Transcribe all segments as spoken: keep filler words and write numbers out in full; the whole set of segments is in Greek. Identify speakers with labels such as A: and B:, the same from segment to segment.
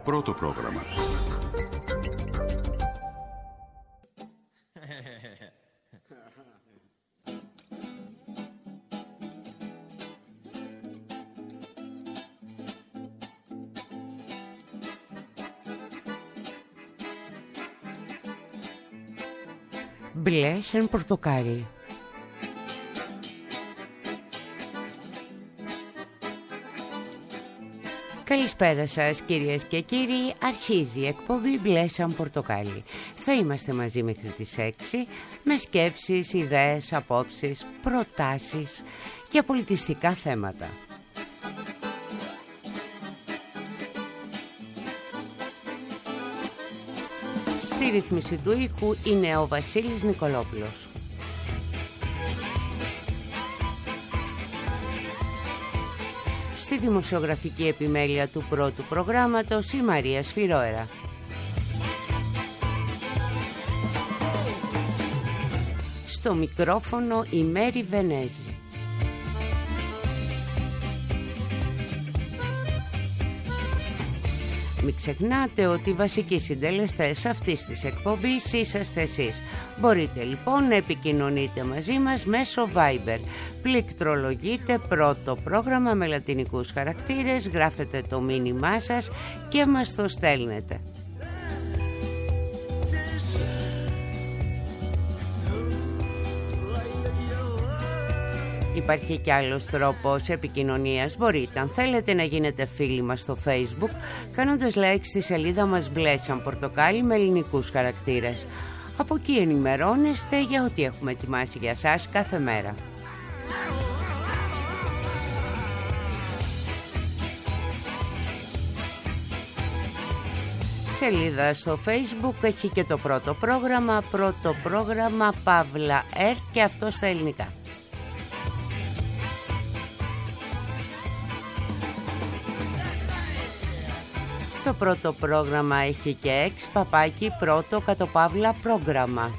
A: Πρώτο πρόγραμμα.
B: Μπλε σαν πορτοκάλι. Καλησπέρα σας κυρίες και κύριοι, αρχίζει η εκπομπή Μπλε σαν πορτοκάλι. Θα είμαστε μαζί μέχρι τις έξι με σκέψεις, ιδέες, απόψεις, προτάσεις για πολιτιστικά θέματα. Στη ρύθμιση του ήχου είναι ο Βασίλης Νικολόπουλος. Στη δημοσιογραφική επιμέλεια του πρώτου προγράμματος η Μαρία Σφυρόερα. Στο μικρόφωνο η Μέρη Βενέζη. Μην ξεχνάτε ότι οι βασικοί συντελεστές αυτής της εκπομπής είσαστε εσείς. Μπορείτε λοιπόν να επικοινωνείτε μαζί μας μέσω Viber. Πληκτρολογείτε πρώτο πρόγραμμα με λατινικούς χαρακτήρες, γράφετε το μήνυμά σας και μας το στέλνετε. Υπάρχει κι άλλος τρόπος επικοινωνίας. Μπορείτε, αν θέλετε, να γίνετε φίλοι μας στο Facebook κάνοντας like στη σελίδα μας Μπλε σαν πορτοκάλι με ελληνικούς χαρακτήρες. Από εκεί ενημερώνεστε για ό,τι έχουμε ετοιμάσει για σας κάθε μέρα. Σελίδα στο Facebook έχει και το πρώτο πρόγραμμα, πρώτο πρόγραμμα Παύλα Earth, και αυτό στα ελληνικά. Το πρώτο πρόγραμμα έχει και εξ παπάκι πρώτο κατοπαύλα πρόγραμμα.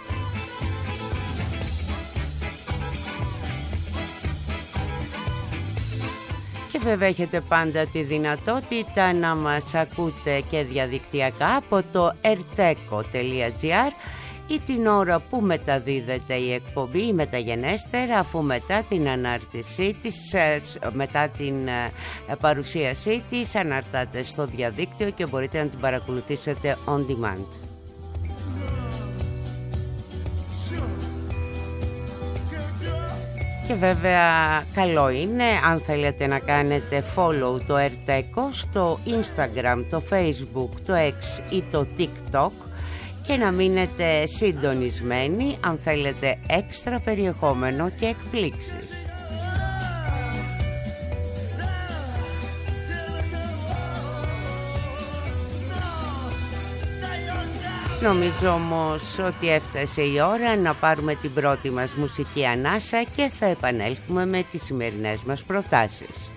B: Και βέβαια έχετε πάντα τη δυνατότητα να μας ακούτε και διαδικτυακά από το ερτέκο τελεία τζι άρ ή την ώρα που μεταδίδεται η εκπομπή μεταγενέστερα, αφού μετά την ανάρτησή της, μετά την παρουσίασή της αναρτάται στο διαδίκτυο και μπορείτε να την παρακολουθήσετε on demand. Και βέβαια καλό είναι αν θέλετε να κάνετε follow το ερτέκο στο Instagram, το Facebook, το X ή το TikTok και να μείνετε συντονισμένοι αν θέλετε έξτρα περιεχόμενο και εκπλήξεις. Νομίζω όμως ότι έφτασε η ώρα να πάρουμε την πρώτη μας μουσική ανάσα και θα επανέλθουμε με τις σημερινές μας προτάσεις.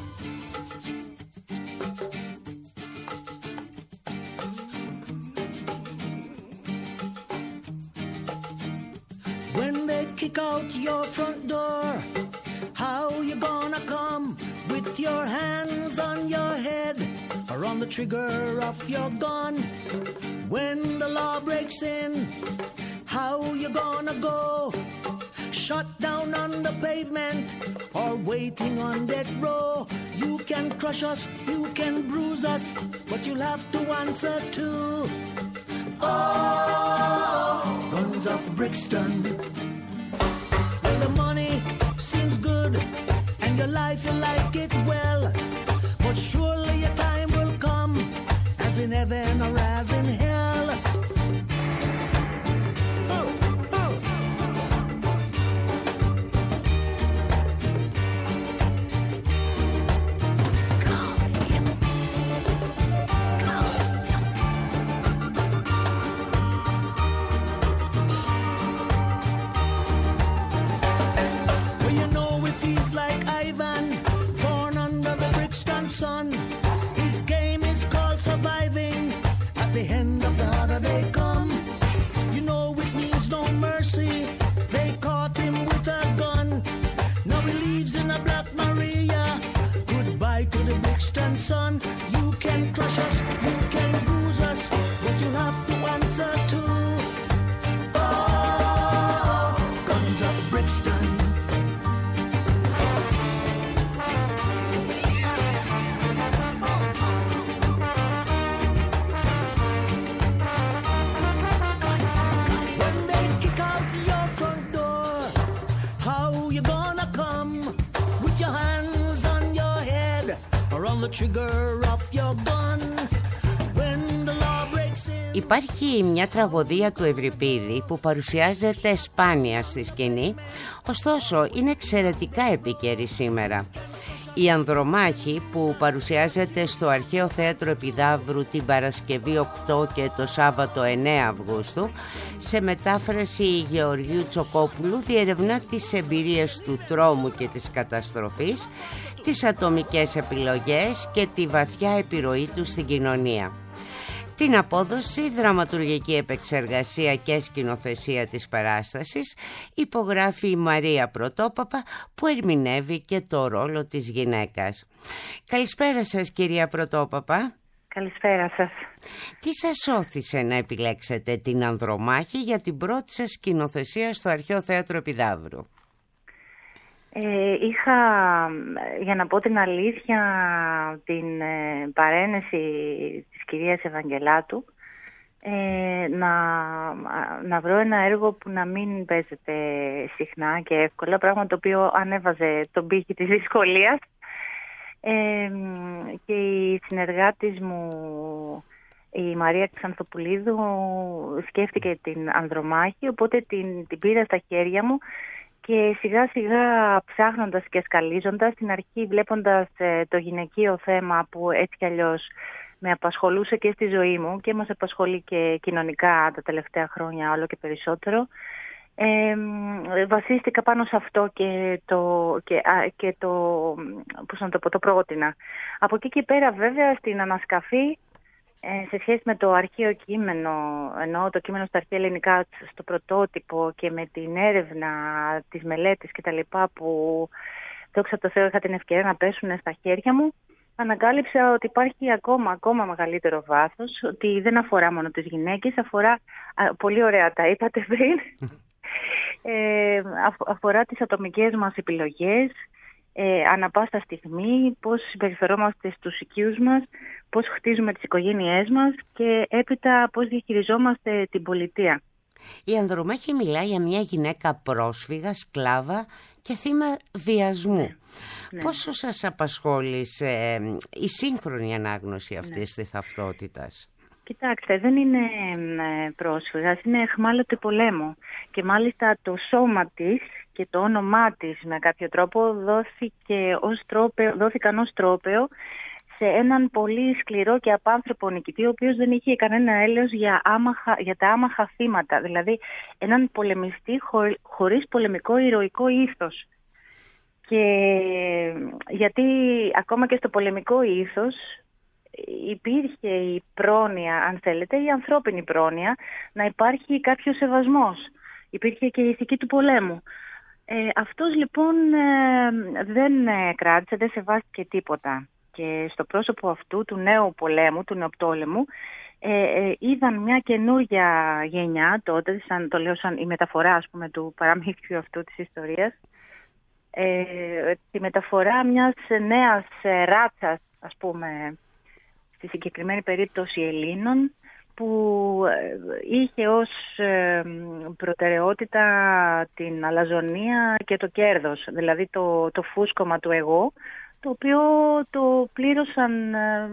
C: Kick out your front door. How you gonna come with your hands on your head or on the trigger of your gun? When the law breaks in, how you gonna go? Shut down on the pavement or waiting on death row? You can crush us, you can bruise us, but you'll have to answer too. Oh, guns of Brixton. The money seems good and your life you like it well, but surely your time will come, as in heaven or as in hell. Oh, oh. trigger of your gun. When the law breaks in.
B: Υπάρχει μια τραγωδία του Ευρυπίδη που παρουσιάζεται σπάνια στη σκηνή, ωστόσο είναι εξαιρετικά επίκαιρη σήμερα. Η Ανδρομάχη, που παρουσιάζεται στο Αρχαίο Θέατρο Επιδαύρου την Παρασκευή οκτώ και το Σάββατο εννέα Αυγούστου, σε μετάφραση Γεωργίου Τσοκόπουλου, διερευνά τις εμπειρίες του τρόμου και της καταστροφής, τις ατομικές επιλογές και τη βαθιά επιρροή του στην κοινωνία. Την απόδοση, δραματουργική επεξεργασία και σκηνοθεσία της παράστασης υπογράφει η Μαρία Πρωτόπαπα, που ερμηνεύει και το ρόλο της γυναίκας. Καλησπέρα σας, κυρία Πρωτόπαπα.
A: Καλησπέρα σας.
B: Τι σας όθησε να επιλέξετε την Ανδρομάχη για την πρώτη σας σκηνοθεσία στο Αρχαίο Θέατρο Επιδαύρου?
A: Ε, είχα, για να πω την αλήθεια, την ε, παρένεση της κυρίας Ευαγγελάτου ε, να, να βρω ένα έργο που να μην παίζεται συχνά και εύκολα, πράγμα το οποίο ανέβαζε τον πύχη της δυσκολίας, ε, και η συνεργάτης μου, η Μαρία Ξανθοπουλίδου, σκέφτηκε την Ανδρομάχη, οπότε την, την πήρα στα χέρια μου. Και σιγά σιγά ψάχνοντας και σκαλίζοντας, στην αρχή βλέποντας ε, το γυναικείο θέμα που έτσι κι αλλιώς με απασχολούσε και στη ζωή μου και μας απασχολεί και κοινωνικά τα τελευταία χρόνια όλο και περισσότερο, ε, βασίστηκα πάνω σε αυτό και το, και, α, και το, πώς να το πω, το πρότεινα. Από εκεί και πέρα βέβαια στην ανασκαφή, σε σχέση με το αρχαίο κείμενο, εννοώ το κείμενο στα αρχαία ελληνικά, στο πρωτότυπο, και με την έρευνα, τις μελέτες και τα λοιπά που, δόξα τω Θεώ, είχα την ευκαιρία να πέσουν στα χέρια μου, ανακάλυψα ότι υπάρχει ακόμα, ακόμα μεγαλύτερο βάθος, ότι δεν αφορά μόνο τις γυναίκες, αφορά, α, πολύ ωραία τα είπατε πριν, ε, αφορά τις ατομικές μας επιλογές, Ε, ανά πάσα στιγμή, πώς συμπεριφερόμαστε στους οικείους μας, πώς χτίζουμε τις οικογένειές μας και έπειτα πώς διαχειριζόμαστε την πολιτεία.
B: Η Ανδρομάχη μιλάει για μια γυναίκα πρόσφυγα, σκλάβα και θύμα βιασμού. Ναι. Πόσο σας απασχόλησε ε, η σύγχρονη ανάγνωση αυτής, ναι, της ταυτότητας?
A: Κοιτάξτε, δεν είναι πρόσφυγας, είναι αιχμάλωτη πολέμου. Και μάλιστα το σώμα της και το όνομά της με κάποιο τρόπο δόθηκε ως τρόπαιο, δόθηκαν ως τρόπαιο σε έναν πολύ σκληρό και απάνθρωπο νικητή, ο οποίος δεν είχε κανένα έλεος για, άμαχα, για τα άμαχα θύματα. Δηλαδή έναν πολεμιστή χω, χωρίς πολεμικό ηρωικό ήθος. Και γιατί ακόμα και στο πολεμικό ήθος υπήρχε η πρόνοια, αν θέλετε, η ανθρώπινη πρόνοια, να υπάρχει κάποιο σεβασμός. Υπήρχε και η ηθική του πολέμου. Ε, αυτός λοιπόν ε, δεν ε, κράτησε, δεν σεβάστηκε τίποτα. Και στο πρόσωπο αυτού του νέου πολέμου, του νεοπτόλεμου, ε, ε, είδαν μια καινούργια γενιά τότε, σαν, το λέω σαν η μεταφορά, ας πούμε, του παραμύθιου αυτού της ιστορίας, ε, τη μεταφορά μιας νέας ε, ράτσας, ας πούμε, στη συγκεκριμένη περίπτωση Ελλήνων, που είχε ως προτεραιότητα την αλαζονία και το κέρδος, δηλαδή το, το φούσκωμα του εγώ, το οποίο το πλήρωσαν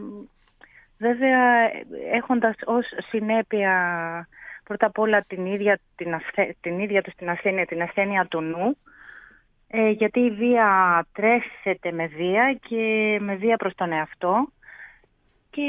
A: βέβαια έχοντας ως συνέπεια πρώτα απ' όλα την ίδια, την, ασθε, την ίδια τους την ασθένεια, την ασθένεια του νου, ε, γιατί η βία τρέφεται με βία και με βία προς τον εαυτό. Και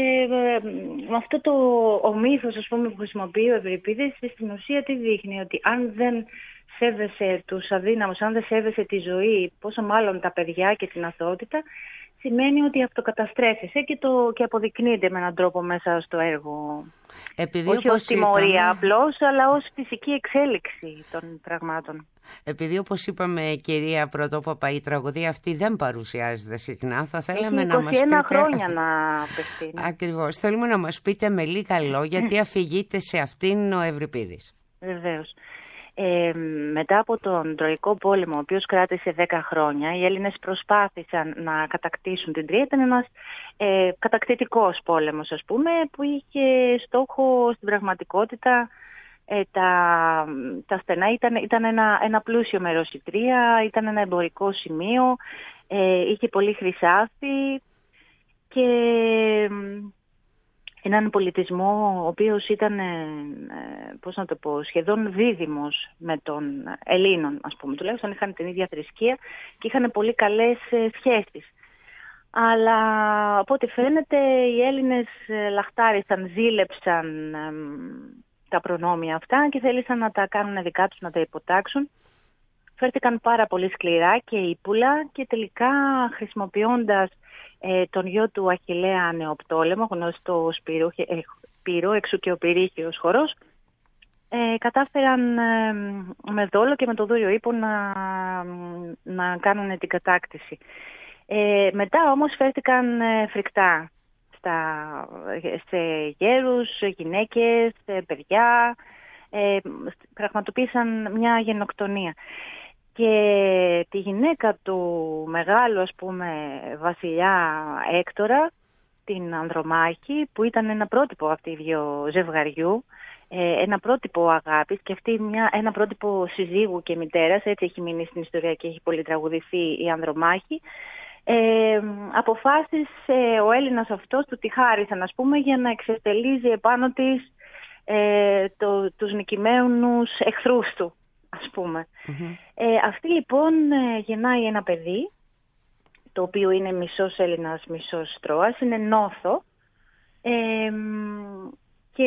A: με αυτό το ο μύθος, ας πούμε, που χρησιμοποιεί ο Ευρυπίδης, στην ουσία τι δείχνει? Ότι αν δεν σέβεσαι τους αδύναμους, αν δεν σέβεσαι τη ζωή, πόσο μάλλον τα παιδιά και την αθωότητα, σημαίνει ότι αυτοκαταστρέφεσαι και, το, και αποδεικνύεται με έναν τρόπο μέσα στο έργο. Επειδή, όχι ως τιμωρία είπαμε... απλώς, αλλά ως φυσική εξέλιξη των πραγμάτων.
B: Επειδή, όπως είπαμε, κυρία Πρωτόπαπα, η τραγωδία αυτή δεν παρουσιάζεται συχνά, θα θέλαμε
A: Έχει
B: να μας πείτε...
A: είκοσι ένα χρόνια να απευθύνει.
B: Ακριβώς. Θέλουμε να μας πείτε με λίγα λόγια τι αφηγείται σε αυτήν ο Ευρυπίδης.
A: Βεβαίως. Ε, μετά από τον Τροϊκό πόλεμο, ο οποίος κράτησε δέκα χρόνια, οι Έλληνες προσπάθησαν να κατακτήσουν την Τρία. Ήταν ένας ε, κατακτητικός πόλεμος, ας πούμε, που είχε στόχο στην πραγματικότητα ε, τα, τα στενά. Ήταν, ήταν ένα, ένα πλούσιο μέρος η Τρία, ήταν ένα εμπορικό σημείο, ε, είχε πολύ χρυσάφι. και έναν πολιτισμό ο οποίος ήταν, πώς να το πω, σχεδόν δίδυμος με τον Ελλήνων, ας πούμε. Τουλάχιστον είχαν την ίδια θρησκεία και είχαν πολύ καλές σχέσεις. Αλλά από ό,τι φαίνεται οι Έλληνες λαχτάρισαν, ζήλεψαν τα προνόμια αυτά και θέλησαν να τα κάνουν δικά τους, να τα υποτάξουν. Φέρθηκαν πάρα πολύ σκληρά και ύπουλα και τελικά χρησιμοποιώντας ε, τον γιο του Αχιλλέα Νεοπτόλεμο, γνωστό Σπύρο, ε, Σπύρο, εξού και ο Πυρήχιος χορός, ε, κατάφεραν ε, με δόλο και με το δούριο ύπο να, να κάνουν την κατάκτηση. Ε, μετά όμως φέρθηκαν ε, φρικτά στα, σε γέρους, γυναίκες, παιδιά, ε, πραγματοποίησαν μια γενοκτονία. Και τη γυναίκα του μεγάλου, ας πούμε, βασιλιά Έκτορα, την Ανδρομάχη, που ήταν ένα πρότυπο αυτή δύο ζευγαριού, ένα πρότυπο αγάπης και αυτή μια, ένα πρότυπο συζύγου και μητέρας, έτσι έχει μείνει στην ιστορία και έχει πολύ τραγουδηθεί η Ανδρομάχη, ε, αποφάσισε ο Έλληνας αυτός, του τη χάρισαν, ας πούμε, για να εξευτελίζει επάνω της ε, το, τους νικημένους εχθρούς του, ας πούμε. Mm-hmm. Ε, αυτή λοιπόν γεννάει ένα παιδί, το οποίο είναι μισός Έλληνας, μισός Τρώας, είναι Νόθο, ε, και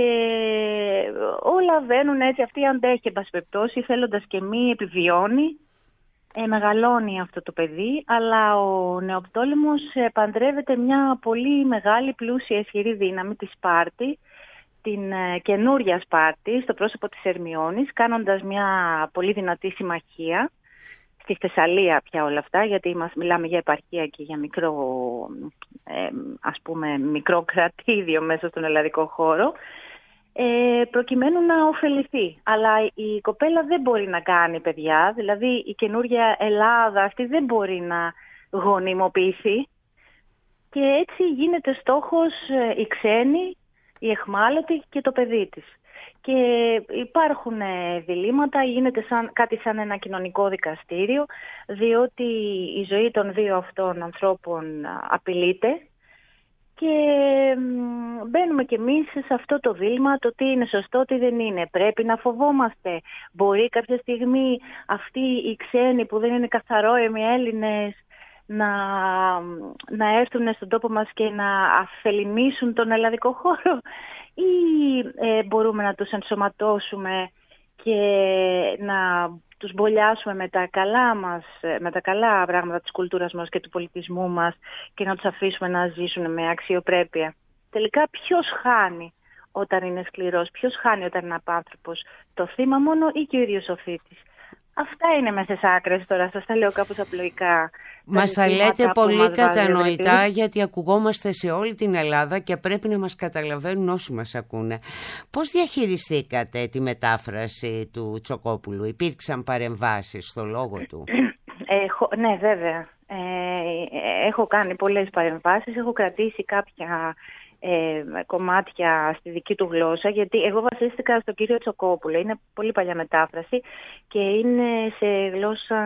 A: όλα βαίνουν έτσι, αυτή αντέχει, εν πάση περιπτώσει, θέλοντας και μη επιβιώνει, ε, μεγαλώνει αυτό το παιδί, αλλά ο Νεοπτόλεμος παντρεύεται μια πολύ μεγάλη, πλούσια, ισχυρή δύναμη, τη Σπάρτη, την ε, καινούρια Σπάρτη, στο πρόσωπο της Ερμιώνης, κάνοντας μια πολύ δυνατή συμμαχία, στη Θεσσαλία πια όλα αυτά, γιατί μας μιλάμε για επαρχία και για μικρό, ε, ας πούμε, μικρό κρατήδιο μέσα στον ελλαδικό χώρο, ε, προκειμένου να ωφεληθεί. Αλλά η κοπέλα δεν μπορεί να κάνει παιδιά, δηλαδή η καινούρια Ελλάδα αυτή δεν μπορεί να γονιμοποιηθεί και έτσι γίνεται στόχος ε, η ξένη, η αιχμάλωτη και το παιδί της. Και υπάρχουν διλήμματα, γίνεται σαν, κάτι σαν ένα κοινωνικό δικαστήριο, διότι η ζωή των δύο αυτών ανθρώπων απειλείται και μπαίνουμε κι εμείς σε αυτό το δίλημμα, το τι είναι σωστό, τι δεν είναι. Πρέπει να φοβόμαστε. Μπορεί κάποια στιγμή αυτοί οι ξένοι που δεν είναι καθαρόαιμοι Έλληνες να, να έρθουν στον τόπο μας και να αφελιμίσουν τον ελλαδικό χώρο, ή ε, μπορούμε να τους ενσωματώσουμε και να τους μπολιάσουμε με τα καλά μας, με τα καλά πράγματα της κουλτούρας μας και του πολιτισμού μας και να τους αφήσουμε να ζήσουν με αξιοπρέπεια. Τελικά ποιος χάνει όταν είναι σκληρός, ποιος χάνει όταν είναι απάνθρωπος, το θύμα μόνο ή και ο ίδιος ο θήτης? Αυτά είναι μέσα στις άκρες τώρα, σας τα λέω κάπως απλοϊκά.
B: Μας τα λέτε πολύ κατανοητά, γιατί ακουγόμαστε σε όλη την Ελλάδα και πρέπει να μας καταλαβαίνουν όσοι μας ακούνε. Πώς διαχειριστήκατε τη μετάφραση του Τσοκόπουλου? Υπήρξαν παρεμβάσεις στο λόγο του?
A: Έχω, ναι, βέβαια. Ε, έχω κάνει πολλές παρεμβάσεις, έχω κρατήσει κάποια Ε, κομμάτια στη δική του γλώσσα, γιατί εγώ βασίστηκα στον κύριο Τσοκόπουλο. Είναι πολύ παλιά μετάφραση και είναι σε γλώσσα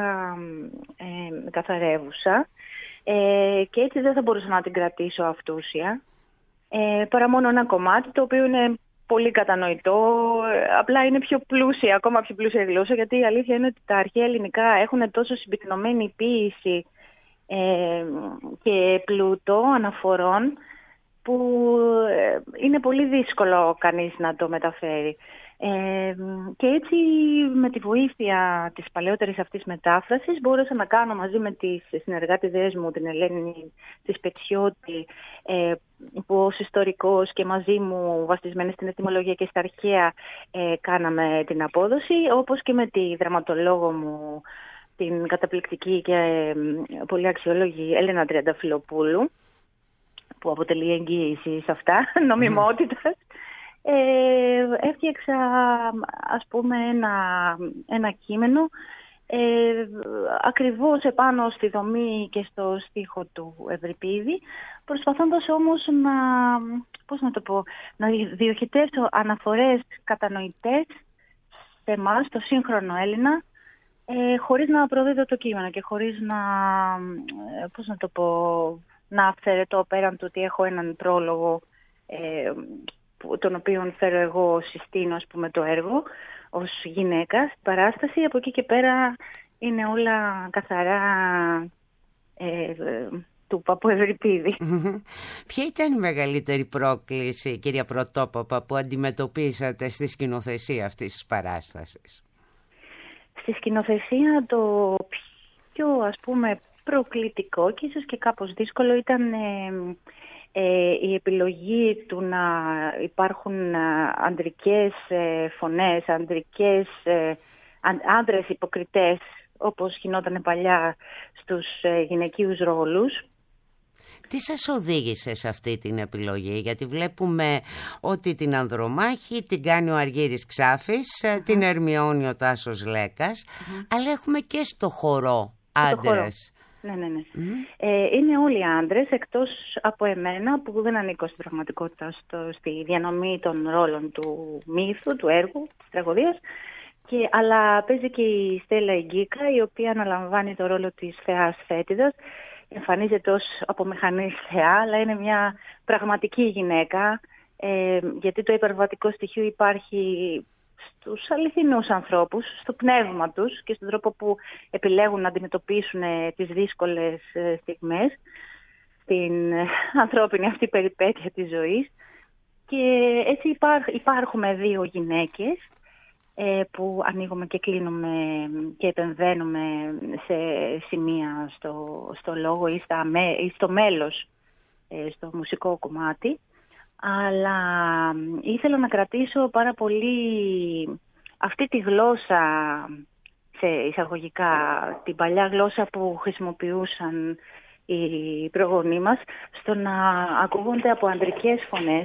A: ε, καθαρεύουσα ε, και έτσι δεν θα μπορούσα να την κρατήσω αυτούσια, ε, παρά μόνο ένα κομμάτι το οποίο είναι πολύ κατανοητό, απλά είναι πιο πλούσια, ακόμα πιο πλούσια γλώσσα, γιατί η αλήθεια είναι ότι τα αρχαία ελληνικά έχουν τόσο συμπυκνωμένη ποίηση ε, και πλούτο αναφορών που είναι πολύ δύσκολο κανείς να το μεταφέρει. Ε, και έτσι με τη βοήθεια της παλαιότερης αυτής μετάφρασης μπόρεσα να κάνω μαζί με τις συνεργάτηδες μου, την Ελένη της Πετσιώτη, ε, που ως ιστορικός και μαζί μου βασισμένη στην ετυμολογία και στα αρχαία ε, κάναμε την απόδοση, όπως και με τη δραματολόγο μου, την καταπληκτική και ε, πολύ αξιόλογη Έλενα Τριανταφυλοπούλου, που αποτελεί εγγύηση σε αυτά, νομιμότητας. Ε, έφτιαξα, ας πούμε, ένα, ένα κείμενο ε, ακριβώς επάνω στη δομή και στο στίχο του Ευρυπίδη, προσπαθώντας όμως να, πώς να το πω, να διοχετεύσω αναφορές κατανοητές σε εμάς, το σύγχρονο Έλληνα, ε, χωρίς να προδίδω το κείμενο και χωρίς να, πώς να το πω, να αυθαιρετώ πέραν του ότι έχω έναν πρόλογο ε, τον οποίο φέρω εγώ, συστήνω ας πούμε το έργο ως γυναίκα στην παράσταση. Από εκεί και πέρα είναι όλα καθαρά ε, του Παππού Ευρυπίδη.
B: Ποια ήταν η μεγαλύτερη πρόκληση, κυρία Πρωτόπαπα, που αντιμετωπίσατε στη σκηνοθεσία αυτής της παράστασης?
A: Στη σκηνοθεσία το πιο ας πούμε προκλητικό και ίσως και κάπως δύσκολο ήταν ε, ε, η επιλογή του να υπάρχουν ανδρικές ε, φωνές, ανδρικές, ε, άνδρες υποκριτές, όπως γινόταν παλιά στους ε, γυναικείους ρόλους.
B: Τι σας οδήγησε σε αυτή την επιλογή? Γιατί βλέπουμε ότι την Ανδρομάχη την κάνει ο Αργύρης Ξάφης, uh-huh. την Ερμιώνη ο Τάσος Λέκας, uh-huh. αλλά έχουμε και στο χορό άντρες.
A: Ναι, ναι, ναι. Mm-hmm. Ε, είναι όλοι άντρες εκτός από εμένα που δεν ανήκω στην πραγματικότητα στο, στη διανομή των ρόλων του μύθου, του έργου, της τραγωδίας. Και, αλλά παίζει και η Στέλλα Εγκίκα, η οποία αναλαμβάνει το ρόλο της θεάς Φέτιδας. Εμφανίζεται ως απομηχανής θεά, αλλά είναι μια πραγματική γυναίκα, ε, γιατί το υπερβατικό στοιχείο υπάρχει στους αληθινούς ανθρώπους, στο πνεύμα τους και στον τρόπο που επιλέγουν να αντιμετωπίσουν τις δύσκολες στιγμές, στην ανθρώπινη αυτή περιπέτεια της ζωής. Και έτσι υπάρχ, υπάρχουμε δύο γυναίκες ε, που ανοίγουμε και κλείνουμε και επεμβαίνουμε σε σημεία στο, στο λόγο ή, στα, ή στο μέλος, ε, στο μουσικό κομμάτι. Αλλά ήθελα να κρατήσω πάρα πολύ αυτή τη γλώσσα, σε εισαγωγικά, την παλιά γλώσσα που χρησιμοποιούσαν οι προγονείς μας, στο να ακούγονται από ανδρικές φωνές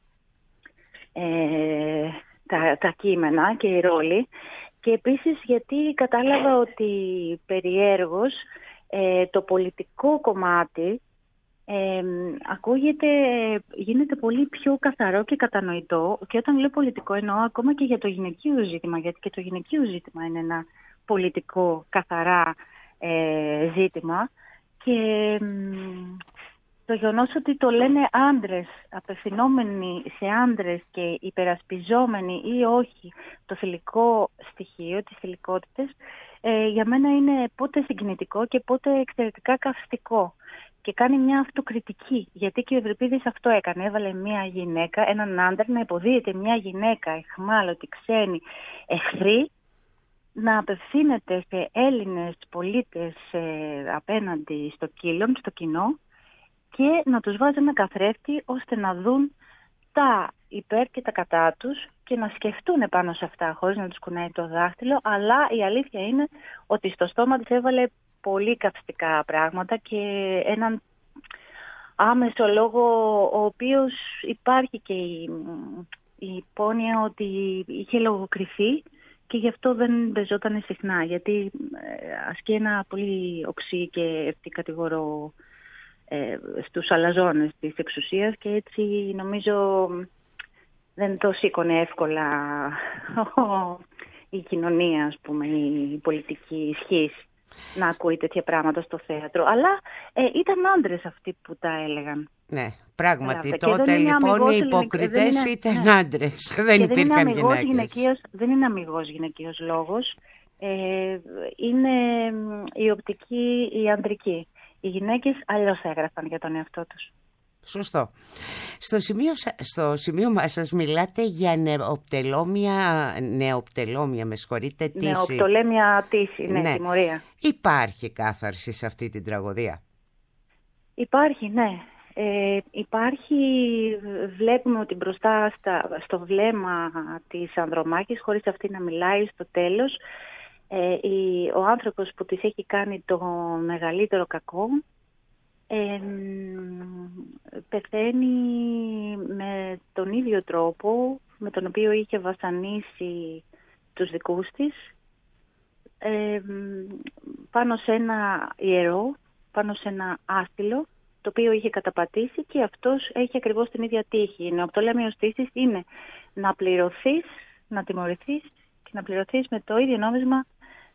A: ε, τα, τα κείμενα και οι ρόλοι. Και επίσης γιατί κατάλαβα ότι περιέργως ε, το πολιτικό κομμάτι Ε, ακούγεται, γίνεται πολύ πιο καθαρό και κατανοητό, και όταν λέω πολιτικό εννοώ ακόμα και για το γυναικείο ζήτημα, γιατί και το γυναικείο ζήτημα είναι ένα πολιτικό καθαρά ε, ζήτημα, και ε, το γεγονός ότι το λένε άντρες, απευθυνόμενοι σε άντρες και υπερασπιζόμενοι ή όχι το θηλυκό στοιχείο, τις θηλυκότητες, ε, για μένα είναι πότε συγκινητικό και πότε εξαιρετικά καυστικό. Και κάνει μια αυτοκριτική, γιατί και ο Ευρυπίδης αυτό έκανε. Έβαλε μια γυναίκα, έναν άντρα, να υποδίεται μια γυναίκα εχμάλωτη, ξένη, εχθρή, να απευθύνεται σε Έλληνες πολίτες ε, απέναντι στο κύλον, στο κοινό, και να τους βάζει ένα καθρέφτη ώστε να δουν τα υπέρ και τα κατά τους και να σκεφτούν πάνω σε αυτά χωρίς να τους κουνάει το δάχτυλο. Αλλά η αλήθεια είναι ότι στο στόμα της έβαλε πολύ καυστικά πράγματα και έναν άμεσο λόγο, ο οποίος υπάρχει και η, η υπόνοια ότι είχε λογοκριθεί και γι' αυτό δεν παίζονταν συχνά, γιατί ασκεί ένα πολύ οξύ και ευθύκατηγορο ε, στους αλαζόνες της εξουσίας, και έτσι νομίζω δεν το σήκωνε εύκολα η κοινωνία, ας πούμε, η πολιτική ισχύς να ακούει τέτοια πράγματα στο θέατρο. Αλλά ε, ήταν άντρες αυτοί που τα έλεγαν.
B: Ναι, πράγματι.
A: Έλαβε.
B: Τότε λοιπόν οι υποκριτές
A: είναι,
B: ήταν
A: ναι.
B: άντρες. Δεν
A: και
B: υπήρχαν
A: δεν
B: γυναίκες.
A: Γυναικείος, δεν είναι αμιγός γυναικείος λόγος. Ε, είναι η οπτική, η ανδρική. Οι γυναίκες αλλιώς έγραφαν για τον εαυτό τους.
B: Σωστό. Στο σημείο, στο σημείο μας σας μιλάτε για νεοπτελώμια, νεοπτελώμια, με συγχωρείτε, τύση.
A: Νεοπτολέμια τύση, ναι,
B: ναι.
A: τιμωρία.
B: Υπάρχει κάθαρση σε αυτή την τραγωδία?
A: Υπάρχει, ναι. Ε, υπάρχει, βλέπουμε ότι μπροστά στα, στο βλέμμα της Ανδρομάχης, χωρίς αυτή να μιλάει στο τέλος, ε, η, ο άνθρωπος που της έχει κάνει το μεγαλύτερο κακό, Ε, πεθαίνει με τον ίδιο τρόπο με τον οποίο είχε βασανίσει τους δικούς της, ε, πάνω σε ένα ιερό, πάνω σε ένα άστυλο, το οποίο είχε καταπατήσει, και αυτός έχει ακριβώς την ίδια τύχη. Η νεοπτολέμιος τύχης είναι να πληρωθείς, να τιμωρηθείς και να πληρωθείς με το ίδιο νόμισμα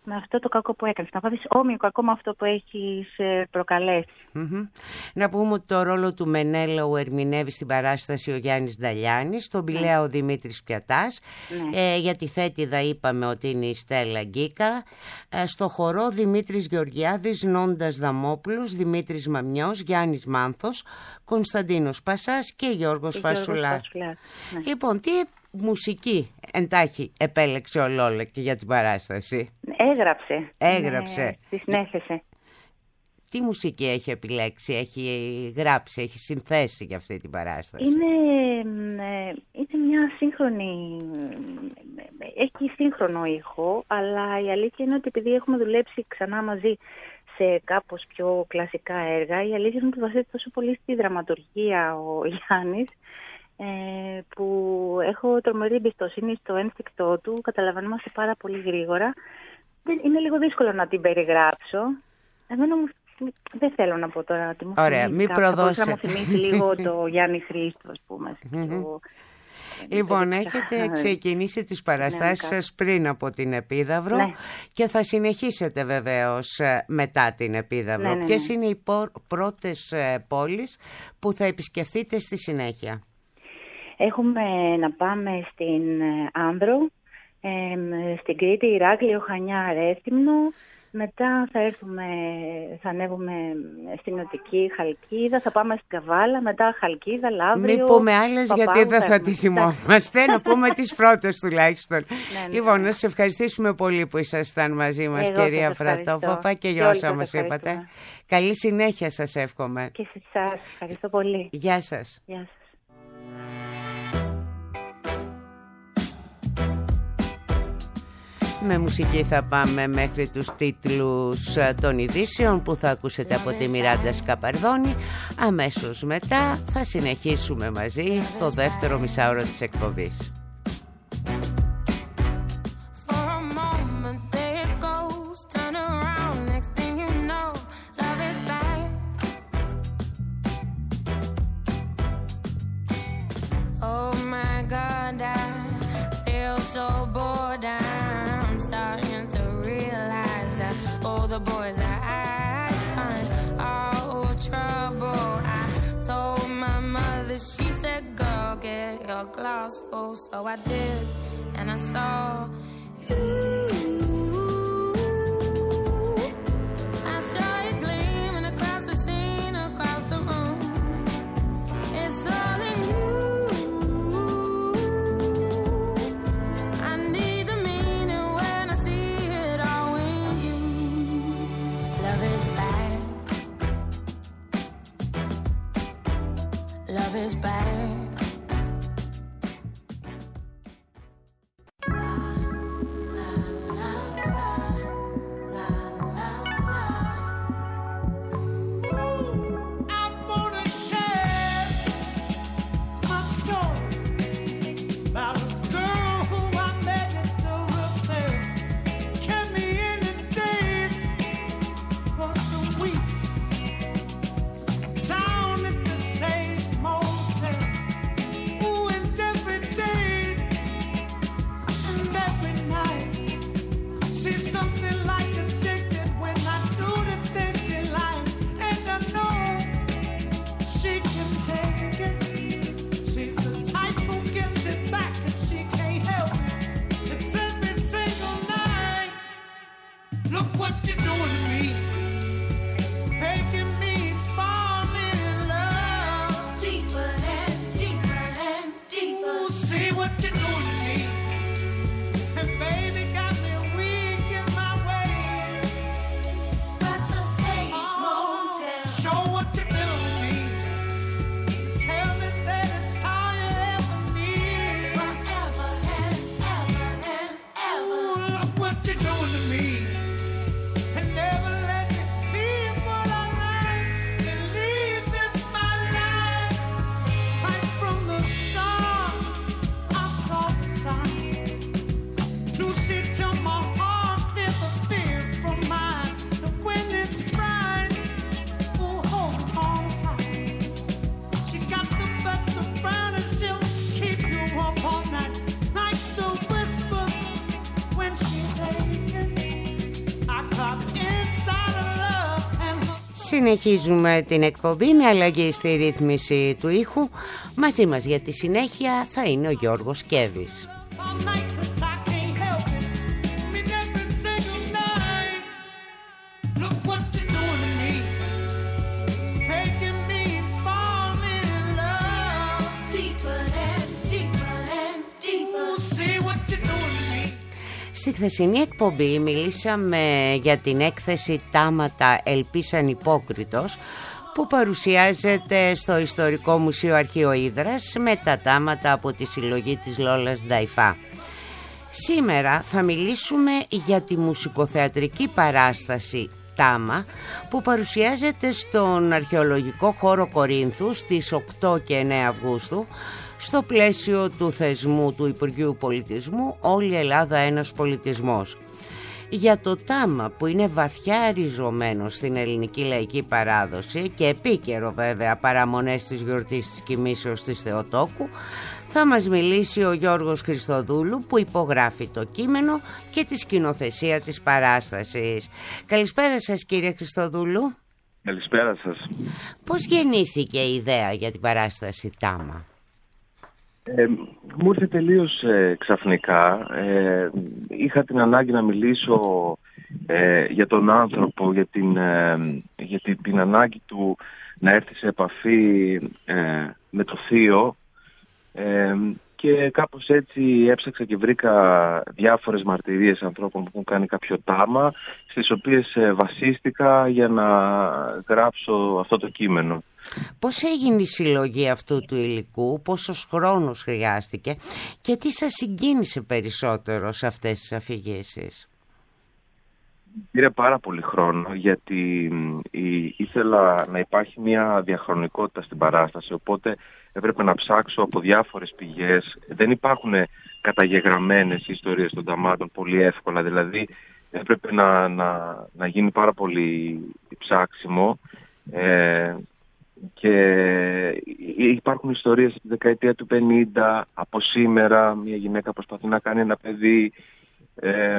A: με αυτό το κακό που έκανες. Να πάθεις όμοιο κακό με αυτό που έχεις προκαλέσει.
B: Mm-hmm. Να πούμε ότι το ρόλο του Μενέλαου ερμηνεύει στην παράσταση ο Γιάννης Νταλιάνης, τον Πηλαία ο Δημήτρης Πιατάς, ναι. ε, για τη Θέτιδα είπαμε ότι είναι η Στέλλα Γκίκα, ε, στο χορό Δημήτρης Γεωργιάδης, Νόντας Δαμόπουλος, Δημήτρης Μαμιός, Γιάννης Μάνθος, Κωνσταντίνος Πασάς και Γιώργος Φασουλάς. Ναι. Λοιπόν, τι μουσική εντάχει επέλεξε ο Λόλεκ για την παράσταση?
A: Έγραψε.
B: Έγραψε.
A: Ναι, τη συνέθεσε.
B: Τι μουσική έχει επιλέξει, έχει γράψει, έχει συνθέσει για αυτή την παράσταση?
A: Είναι, είναι μια σύγχρονη, έχει σύγχρονο ήχο, αλλά η αλήθεια είναι ότι επειδή έχουμε δουλέψει ξανά μαζί σε κάπως πιο κλασικά έργα, η αλήθεια είναι ότι βασίζεται τόσο πολύ στη δραματουργία ο Γιάννης, Ε, που έχω τρομερή εμπιστοσύνη στο ένστικτό του, καταλαβαίνόμαστε πάρα πολύ γρήγορα. Είναι λίγο δύσκολο να την περιγράψω. Εμένα μου, δεν θέλω να πω τώρα ότι μου
B: Ωραία, μην προδώσετε.
A: Να μου θυμίσει λίγο το Γιάννη Χρήστο, ας πούμε. Το...
B: Λοιπόν, έχετε ξεκινήσει τις παραστάσεις ναι, σας πριν από την Επίδαυρο, ναι. και θα συνεχίσετε βεβαίως μετά την Επίδαυρο. Ναι, ναι, ναι. Ποιες είναι οι πρώτες πόλεις που θα επισκεφθείτε στη συνέχεια?
A: Έχουμε να πάμε στην Άνδρο, ε, στην Κρήτη, Ηράκλειο, Χανιά, Ρέθυμνο. Μετά θα έρθουμε, θα ανέβουμε στην Νοτική, Χαλκίδα, θα πάμε στην Καβάλα, μετά Χαλκίδα, Λαύριο.
B: Μην πούμε άλλες Παπάγου, γιατί δεν θα τη θυμόμαστε, να πούμε τις πρώτες τουλάχιστον. Ναι, ναι. Λοιπόν, να σας ευχαριστήσουμε πολύ που ήσασταν μαζί μας, εγώ κυρία Φρατόποπα, και για όσα μας είπατε. Καλή συνέχεια σας εύχομαι.
A: Και σε εσάς, ευχαριστώ πολύ.
B: Γεια σας.
A: Γεια σας.
B: Με μουσική θα πάμε μέχρι τους τίτλους των ειδήσεων που θα ακούσετε από τη Μιράντα Σκαπαρδόνη. Αμέσως μετά θα συνεχίσουμε μαζί το δεύτερο μισάωρο της εκπομπής.
D: The boys that I find are all trouble. I told my mother, she said, girl, get your glass full. So I did, and I saw you. I saw you gleaming across the scene, across the room. It's all in you. I need the meaning when I see it all in you. Love is bad. Love is bad.
B: Συνεχίζουμε την εκπομπή με αλλαγή στη ρύθμιση του ήχου. Μαζί μας για τη συνέχεια θα είναι ο Γιώργος Κέβης. Στη χθεσινή εκπομπή μιλήσαμε για την έκθεση «Τάματα ελπίσαν υπόκριτος» που παρουσιάζεται στο Ιστορικό Μουσείο Αρχείο Ύδρας με τα τάματα από τη συλλογή της Λόλας Νταϊφά. Σήμερα θα μιλήσουμε για τη μουσικοθεατρική παράσταση «Τάμα» που παρουσιάζεται στον Αρχαιολογικό Χώρο Κορίνθου στις οκτώ και εννέα Αυγούστου στο πλαίσιο του θεσμού του Υπουργείου Πολιτισμού «Όλη η Ελλάδα ένας πολιτισμός». Για το Τάμα, που είναι βαθιά ριζωμένο στην ελληνική λαϊκή παράδοση και επίκαιρο βέβαια παραμονές της γιορτής της Κοιμήσεως της Θεοτόκου, θα μας μιλήσει ο Γιώργος Χριστοδούλου που υπογράφει το κείμενο και τη σκηνοθεσία της παράστασης. Καλησπέρα σας κύριε Χριστοδούλου.
E: Καλησπέρα σας.
B: Πώς γεννήθηκε η ιδέα για την παράσταση Τάμα?
E: Ε, μου ήρθε τελείως ε, ξαφνικά. Ε, είχα την ανάγκη να μιλήσω ε, για τον άνθρωπο, για την, ε, για την, την ανάγκη του να έρθει σε επαφή ε, με το θείο ε, και κάπως έτσι έψαξα και βρήκα διάφορες μαρτυρίες ανθρώπων που έχουν κάνει κάποιο τάμα, στις οποίες ε, βασίστηκα για να γράψω αυτό το κείμενο.
B: Πώς έγινε η συλλογή αυτού του υλικού, πόσος χρόνος χρειάστηκε και τι σας συγκίνησε περισσότερο σε αυτές τις αφηγήσεις?
E: Πήρε πάρα πολύ χρόνο γιατί ήθελα να υπάρχει μια διαχρονικότητα στην παράσταση, οπότε έπρεπε να ψάξω από διάφορες πηγές. Δεν υπάρχουν καταγεγραμμένες ιστορίες των ταμάτων πολύ εύκολα, δηλαδή έπρεπε να, να, να γίνει πάρα πολύ ψάξιμο. Ε, και υπάρχουν ιστορίες από τη δεκαετία του πενήντα, από σήμερα μια γυναίκα προσπαθεί να κάνει ένα παιδί. Ε,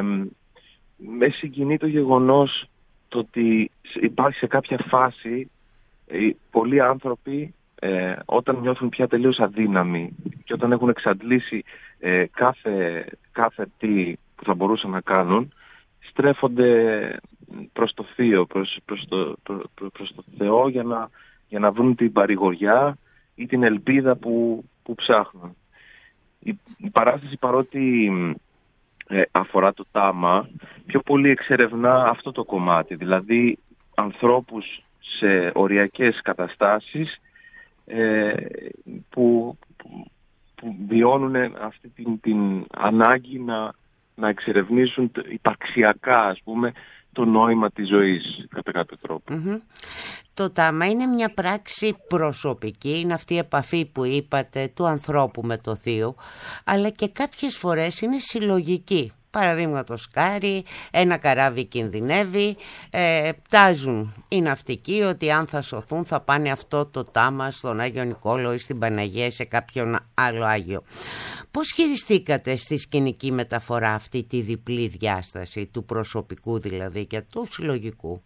E: με συγκινεί το γεγονός το ότι υπάρχει σε κάποια φάση ε, πολλοί άνθρωποι ε, όταν νιώθουν πια τελείως αδύναμοι και όταν έχουν εξαντλήσει ε, κάθε, κάθε τι που θα μπορούσαν να κάνουν, στρέφονται προς το θείο, προς, προς, το, προς, προς το Θεό για να, για να βρουν την παρηγοριά ή την ελπίδα που, που ψάχνουν. Η, η παράσταση, παρότι ε, αφορά το τάμα, πιο πολύ εξερευνά αυτό το κομμάτι, δηλαδή ανθρώπους σε οριακές καταστάσεις ε, που, που, που βιώνουν αυτή την, την ανάγκη να, να εξερευνήσουν υπαρξιακά, ας πούμε, το νόημα της ζωής κατά κάποιο τρόπο.
B: Mm-hmm. Το τάμα είναι μια πράξη προσωπική, είναι αυτή η επαφή που είπατε του ανθρώπου με το θείο, αλλά και κάποιες φορές είναι συλλογική. Παραδείγματος χάρη, ένα καράβι κινδυνεύει, ε, πτάζουν οι ναυτικοί ότι αν θα σωθούν θα πάνε αυτό το τάμα στον Άγιο Νικόλαο ή στην Παναγία, σε κάποιον άλλο Άγιο. Πώς χειριστήκατε στη σκηνική μεταφορά αυτή τη διπλή διάσταση, του προσωπικού δηλαδή και του συλλογικού?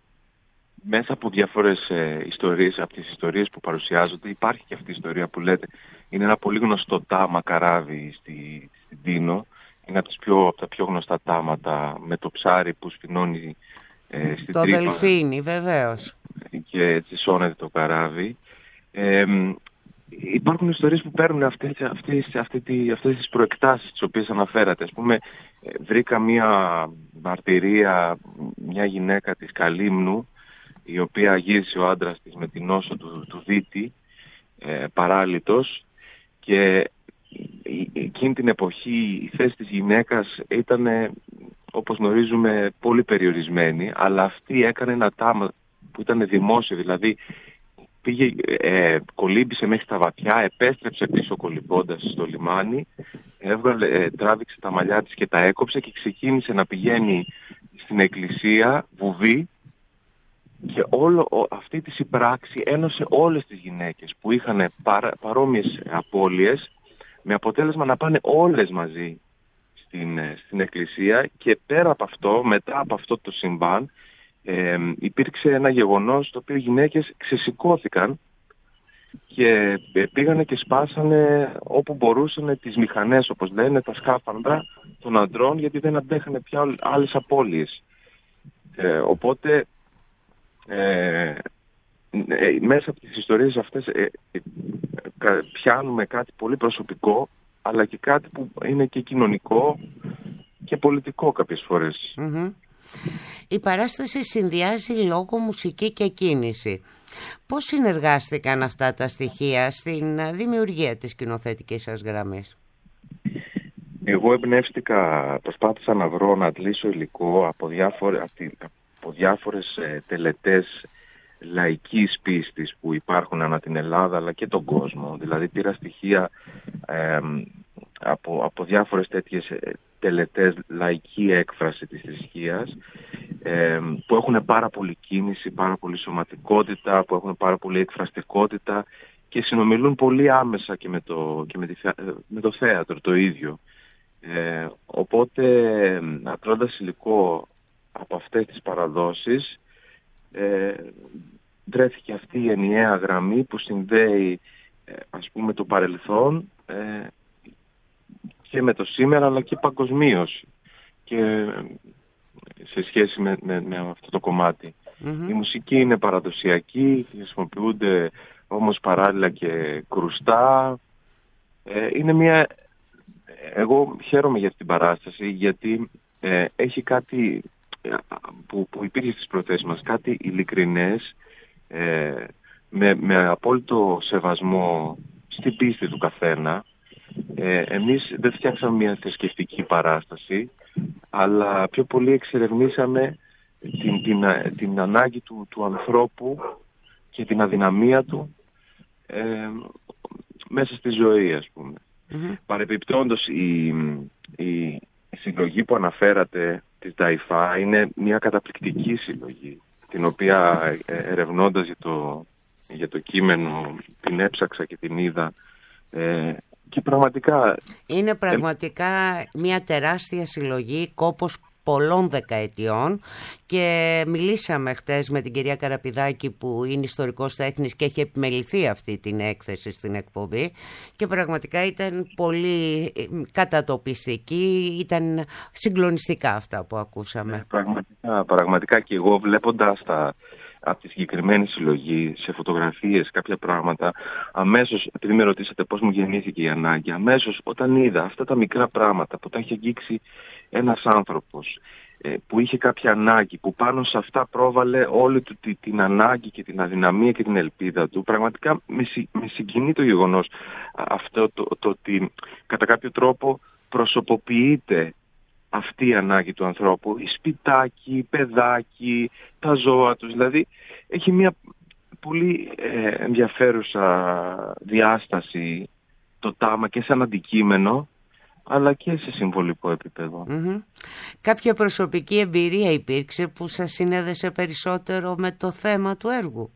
E: Μέσα από διάφορες ε, ιστορίες, από τις ιστορίες που παρουσιάζονται, υπάρχει και αυτή η ιστορία που λέτε. Είναι ένα πολύ γνωστό τάμα καράβι στη, στην Τίνο. Είναι από, τις πιο, από τα πιο γνωστά τάματα, με το ψάρι που σφινώνει ε, στην
B: το
E: τρύπα.
B: Το δελφίνι, βεβαίως.
E: Και έτσι σώνεται το καράβι. Ε, υπάρχουν ιστορίες που παίρνουν αυτές, αυτές, αυτές, αυτές τις προεκτάσεις τις οποίες αναφέρατε. Ας πούμε, βρήκα μια μαρτυρία, μια γυναίκα της Καλύμνου, η οποία γύρισε ο άντρας της με την νόσο του, του Δίτη, ε, παράλυτος, και εκείνη την εποχή η θέση της γυναίκας ήταν, όπως γνωρίζουμε, πολύ περιορισμένη, αλλά αυτή έκανε ένα τάμα που ήταν δημόσιο, δηλαδή πήγε, ε, κολύμπησε μέχρι τα βαθιά, επέστρεψε πίσω κολυμπώντας στο λιμάνι, έβγαλε, ε, τράβηξε τα μαλλιά της και τα έκοψε και ξεκίνησε να πηγαίνει στην εκκλησία βουβή, και όλο αυτή τη συμπράξη ένωσε όλες τις γυναίκες που είχαν παρά, παρόμοιες απώλειες, με αποτέλεσμα να πάνε όλες μαζί στην, στην εκκλησία. Και πέρα από αυτό, μετά από αυτό το συμβάν, ε, υπήρξε ένα γεγονός το οποίο οι γυναίκες ξεσηκώθηκαν και πήγανε και σπάσανε όπου μπορούσαν τις μηχανές, όπως λένε, τα σκάφανδρα των αντρών, γιατί δεν αντέχανε πια άλλες απώλειες. Ε, οπότε ε, ε, μέσα από τις ιστορίες αυτές ε, ε, πιάνουμε κάτι πολύ προσωπικό, αλλά και κάτι που είναι και κοινωνικό και πολιτικό κάποιες φορές.
B: Mm-hmm. Η παράσταση συνδυάζει λόγο, μουσική και κίνηση. Πώς συνεργάστηκαν αυτά τα στοιχεία στην δημιουργία της σκηνοθετικής σας γραμμής?
E: Εγώ εμπνεύστηκα, προσπάθησα να βρω, να αντλήσω υλικό από, διάφορε, από διάφορες ε, τελετές λαϊκής πίστης που υπάρχουν ανά την Ελλάδα αλλά και τον κόσμο. Δηλαδή πήρα στοιχεία ε, από, από διάφορες τέτοιες τελετές λαϊκή έκφραση της θρησκείας ε, που έχουν πάρα πολύ κίνηση, πάρα πολύ σωματικότητα, που έχουν πάρα πολύ εκφραστικότητα και συνομιλούν πολύ άμεσα και με το, και με τη, με το θέατρο το ίδιο. Ε, οπότε αντρώντας υλικό από αυτές τις παραδόσεις ε, βρέθηκε αυτή η ενιαία γραμμή που συνδέει ε, ας πούμε το παρελθόν ε, και με το σήμερα αλλά και παγκοσμίως και σε σχέση με, με, με αυτό το κομμάτι. Mm-hmm. Η μουσική είναι παραδοσιακή, χρησιμοποιούνται όμως παράλληλα και κρουστά. Ε, είναι μια... Εγώ χαίρομαι για αυτή την παράσταση γιατί ε, έχει κάτι που, που υπήρχε στις προθέσεις μας, κάτι ειλικρινές, ε, με, με απόλυτο σεβασμό στην πίστη του καθένα. Ε, εμείς δεν φτιάξαμε μια θρησκευτική παράσταση, αλλά πιο πολύ εξερευνήσαμε την, την, την ανάγκη του, του ανθρώπου και την αδυναμία του ε, μέσα στη ζωή, ας πούμε. Mm-hmm. Παρεπιπτόντως, η, η, η συλλογή που αναφέρατε της Νταϊφά είναι μια καταπληκτική συλλογή, την οποία ερευνώντας για το, για το κείμενο την έψαξα και την είδα ε, και πραγματικά... Είναι
B: πραγματικά μια τεράστια συλλογή, κόπος πολλών δεκαετιών, και μιλήσαμε χτες με την κυρία Καραπηδάκη που είναι ιστορικός τέχνης και έχει επιμεληθεί αυτή την έκθεση στην εκπομπή και πραγματικά ήταν πολύ κατατοπιστική, ήταν συγκλονιστικά αυτά που ακούσαμε.
E: Πραγματικά, πραγματικά και εγώ βλέποντας τα... από τη συγκεκριμένη συλλογή, σε φωτογραφίες, κάποια πράγματα, αμέσως, επειδή με ρωτήσατε πώς μου γεννήθηκε η ανάγκη, αμέσως όταν είδα αυτά τα μικρά πράγματα που τα έχει αγγίξει ένας άνθρωπος, ε, που είχε κάποια ανάγκη, που πάνω σε αυτά πρόβαλε όλη του την, την ανάγκη και την αδυναμία και την ελπίδα του, πραγματικά με, συ, με συγκινεί το γεγονός αυτό το, το ότι κατά κάποιο τρόπο προσωποποιείται αυτή η ανάγκη του ανθρώπου, η σπιτάκι, παιδάκι, τα ζώα τους. Δηλαδή έχει μια πολύ ε, ενδιαφέρουσα διάσταση το τάμα και σαν αντικείμενο αλλά και σε συμβολικό επίπεδο. Mm-hmm.
B: Κάποια προσωπική εμπειρία υπήρξε που σας συνέδεσε περισσότερο με το θέμα του έργου?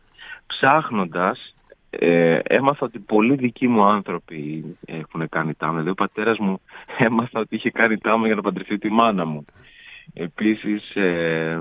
E: Ψάχνοντας Ε, έμαθα ότι πολλοί δικοί μου άνθρωποι έχουν κάνει τάμα. Δηλαδή ο πατέρας μου έμαθα ότι είχε κάνει τάμα για να παντρευτεί τη μάνα μου. Επίσης ε,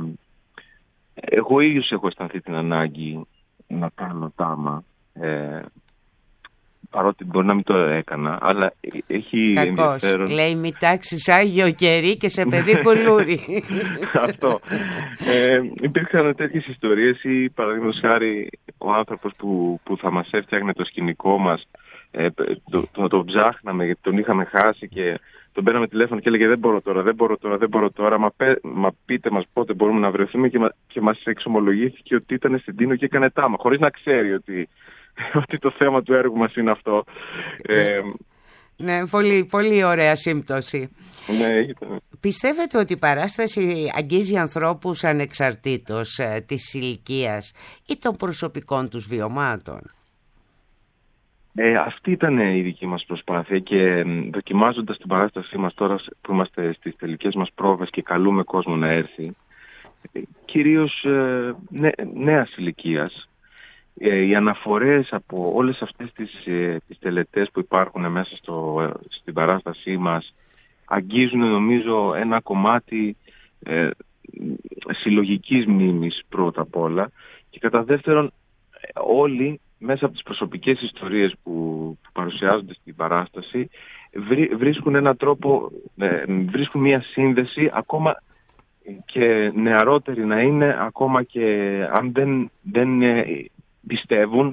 E: εγώ ίδιος έχω αισθανθεί την ανάγκη να κάνω τάμα, ε, παρότι μπορεί να μην το έκανα, αλλά έχει
B: Κακός.
E: ενδιαφέρον.
B: Λέει μη τάξεις άγιο κερί και σε παιδί κουλούρι.
E: Αυτό. Ε, υπήρξαν τέτοιες ιστορίες ή παραδείγματος χάρη ο άνθρωπος που, που θα μας έφτιαχνε το σκηνικό μας, ε, το, το, το ψάχναμε γιατί τον είχαμε χάσει και τον παίρναμε τηλέφωνο και έλεγε δεν μπορώ τώρα, δεν μπορώ τώρα, δεν μπορώ τώρα, μα, πέ, μα πείτε μας πότε μπορούμε να βρεθούμε και, μα, και μας εξομολογήθηκε ότι ήταν στην Τίνο και έκανε τάμα, χωρίς να ξέρει ότι, ότι το θέμα του έργου μας είναι αυτό. Ε,
B: ναι, πολύ, πολύ ωραία σύμπτωση.
E: Ναι, ήταν.
B: Πιστεύετε ότι η παράσταση αγγίζει ανθρώπους ανεξαρτήτως ε, της ηλικίας ή των προσωπικών τους βιωμάτων?
E: Ε, αυτή ήταν η δική μας προσπάθεια και δοκιμάζοντας την παράστασή μας τώρα που είμαστε στις τελικές μας πρόβες και καλούμε κόσμο να έρθει, κυρίως ε, νέ, νέας ηλικίας, ε, οι αναφορές από όλες αυτές τις, ε, τις τελετές που υπάρχουν μέσα στο, ε, στην παράστασή μας αγγίζουν νομίζω ένα κομμάτι ε, συλλογικής μνήμης πρώτα απ' όλα, και κατά δεύτερον όλοι μέσα από τις προσωπικές ιστορίες που, που παρουσιάζονται στην παράσταση βρί, βρίσκουν έναν τρόπο, ε, βρίσκουν μια σύνδεση, ακόμα και νεαρότεροι να είναι, ακόμα και αν δεν, δεν ε, πιστεύουν,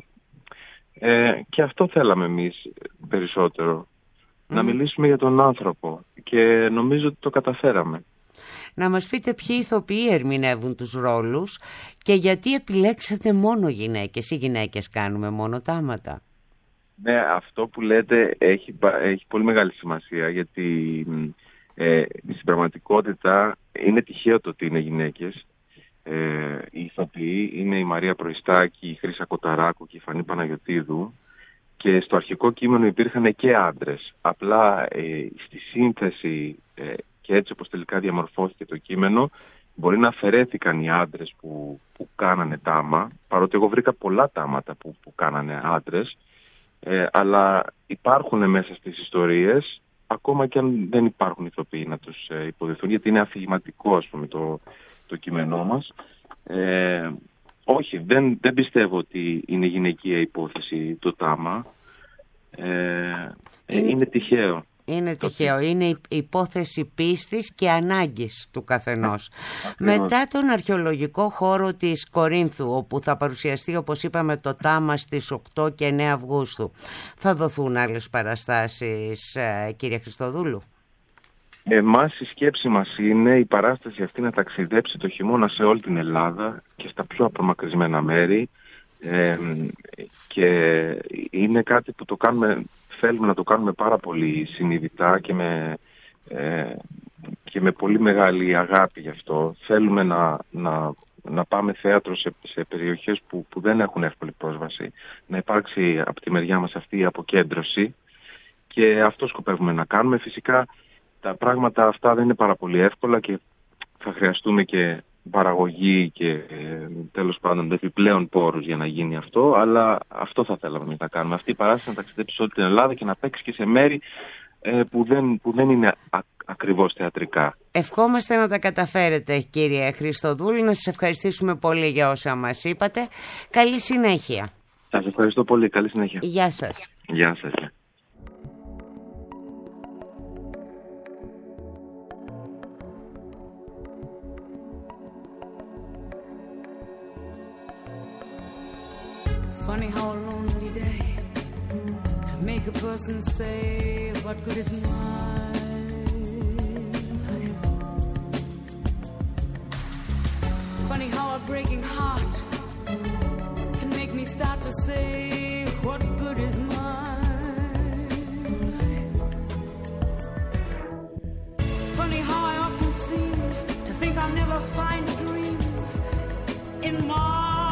E: ε, και αυτό θέλαμε εμείς περισσότερο, mm. να μιλήσουμε για τον άνθρωπο, και νομίζω ότι το καταφέραμε.
B: Να μας πείτε ποιοι ηθοποιοί ερμηνεύουν τους ρόλους και γιατί επιλέξατε μόνο γυναίκες ή γυναίκες κάνουμε μόνο τάματα.
E: Ναι, αυτό που λέτε έχει, έχει πολύ μεγάλη σημασία, γιατί ε, στην πραγματικότητα είναι τυχαίο το ότι είναι γυναίκες. Ε, οι ηθοποιοί είναι η Μαρία Προϊστάκη, η Χρύσα Κοταράκου και η Φανή Παναγιωτίδου, και στο αρχικό κείμενο υπήρχαν και άντρες. Απλά ε, στη σύνθεση ε, και έτσι όπως τελικά διαμορφώθηκε το κείμενο, μπορεί να αφαιρέθηκαν οι άντρες που, που κάνανε τάμα, παρότι εγώ βρήκα πολλά τάματα που, που κάνανε άντρες, ε, αλλά υπάρχουν μέσα στις ιστορίες, ακόμα και αν δεν υπάρχουν ηθοποιοί να τους ε, υποδηθούν, γιατί είναι αφηγηματικό, ας πούμε, το, το κείμενό μας. Ε, όχι, δεν, δεν πιστεύω ότι είναι γυναικεία υπόθεση το τάμα. Ε, είναι, είναι τυχαίο.
B: Είναι τυχαίο. Είναι η υπόθεση πίστης και ανάγκης του καθενός. Μετά τον αρχαιολογικό χώρο της Κορίνθου, όπου θα παρουσιαστεί, όπως είπαμε, το τάμα στις οκτώ και εννέα Αυγούστου, θα δοθούν άλλες παραστάσεις, κύριε Χριστοδούλου?
E: Εμάς η σκέψη μας είναι η παράσταση αυτή να ταξιδέψει το χειμώνα σε όλη την Ελλάδα και στα πιο απομακρυσμένα μέρη, ε, και είναι κάτι που το κάνουμε, θέλουμε να το κάνουμε πάρα πολύ συνειδητά και με, ε, και με πολύ μεγάλη αγάπη γι' αυτό. Θέλουμε να, να, να πάμε θέατρο σε, σε περιοχές που, που δεν έχουν εύκολη πρόσβαση, να υπάρξει από τη μεριά μας αυτή η αποκέντρωση, και αυτό σκοπεύουμε να κάνουμε. Φυσικά τα πράγματα αυτά δεν είναι πάρα πολύ εύκολα και θα χρειαστούμε και παραγωγή και ε, τέλος πάντων επιπλέον πόρους για να γίνει αυτό, αλλά αυτό θα θέλαμε να κάνουμε. Αυτή η παράσταση να ταξιδέψει σε όλη την Ελλάδα και να παίξει και σε μέρη ε, που, δεν, που δεν είναι α, ακριβώς θεατρικά.
B: Ευχόμαστε να τα καταφέρετε, κύριε Χριστοδούλη. Να σας ευχαριστήσουμε πολύ για όσα μας είπατε. Καλή συνέχεια.
E: Σας ευχαριστώ πολύ. Καλή συνέχεια.
B: Γεια σας.
E: Γεια σας.
F: Funny how a lonely day can make a person say, what good is mine? Funny how a breaking heart can make me start to say, what good is mine? Funny how I often seem to think I'll never find a dream in my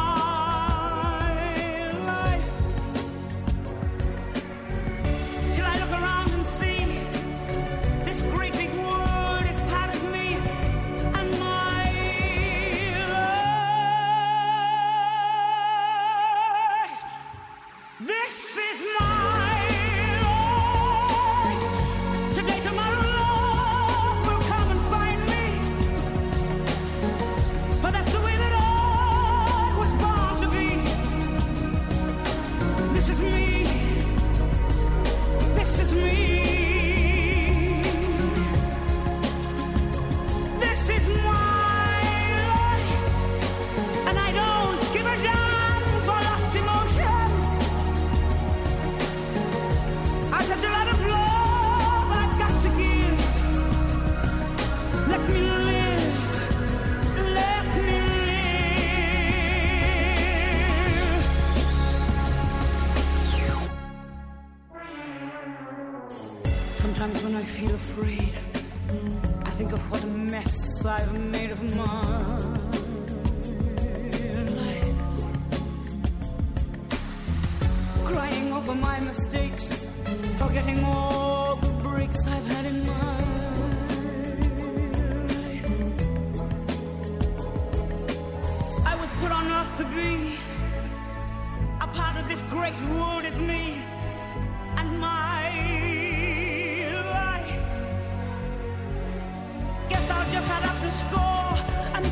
F: afraid. I think of what a mess I've made of my life, crying over my mistakes, forgetting all the breaks I've had in my life. I was put on earth to be a part of this great world. It's me and my just add up the score and